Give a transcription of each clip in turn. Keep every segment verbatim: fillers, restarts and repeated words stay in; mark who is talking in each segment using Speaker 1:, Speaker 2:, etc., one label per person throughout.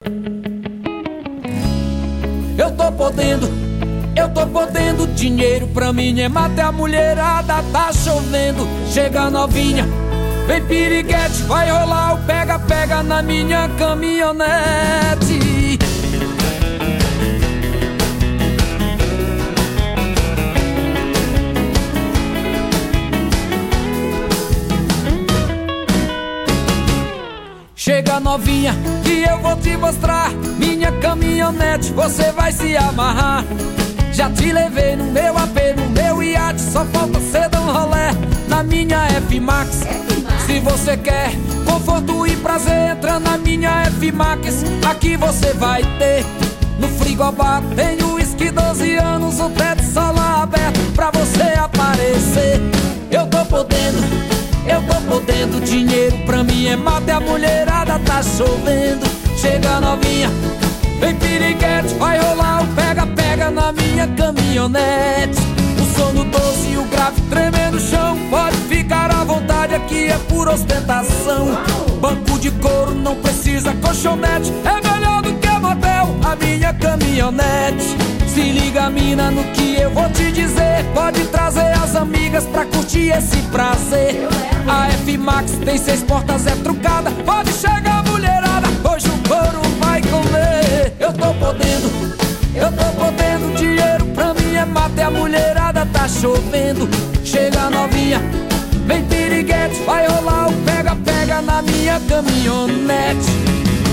Speaker 1: Eu tô podendo, eu tô podendo, dinheiro pra mim é mata, a mulherada tá chovendo. Chega novinha, vem piriguete, vai rolar o pega-pega na minha caminhonete. Chega novinha, que eu vou te mostrar minha caminhonete, você vai se amarrar. Já te levei no meu A P, no meu iate, só falta cê dar um rolé na minha F-Max. Se você quer conforto e prazer, entra na minha F-Max. Aqui você vai ter no frigobar, tem o uísque doze anos, o teto solar aberto pra você aparecer. Eu tô podendo, eu tô podendo, dinheiro pra mim é mata, a mulherada tá chovendo. Chega novinha, vem piriguete, vai rolar o pega-pega na minha caminhonete. O sono doce e o grave tremendo no chão, pode ficar à vontade, aqui é pura ostentação. Banco de couro, não precisa colchonete, é melhor do que motel, a minha caminhonete. Se liga mina no que eu vou te dizer, pode trazer as amigas pra curtir esse prazer. A F-Max tem seis portas, é trucada, pode chegar mulherada, hoje o couro vai comer. Eu tô podendo, eu tô podendo, dinheiro pra mim é mata, a mulherada tá chovendo. Chega novinha, vem piriguete, vai rolar o pega-pega na minha caminhonete.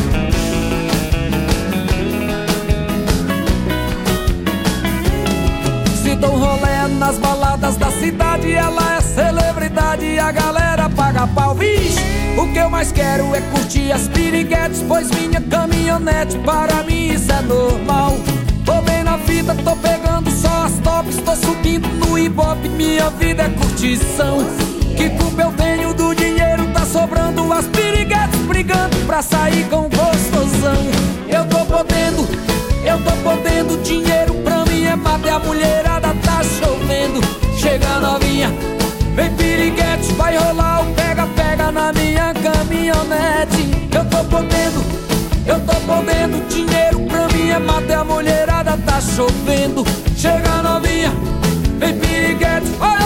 Speaker 1: Se dou um rolé nas baladas da cidade, ela é celebridade e a galera paga pau. Vixe, o que eu mais quero é curtir as piriguetes, pois minha caminhonete para mim isso é normal. Tô bem na vida, tô pegando só as tops, tô subindo no ibope, minha vida é curtição. Que culpa eu tenho do dinheiro, tá sobrando as piriguetes brigando pra sair com gostosão. Eu tô podendo, eu tô podendo, dinheiro pra mim é mata, a mulherada tá chovendo. Chega novinha, vem piriguete, vai rolar o pega-pega na minha caminhonete. Eu tô podendo, eu tô podendo, dinheiro pra mim é mata, a mulherada tá chovendo. Chega novinha, vem piriguete, vai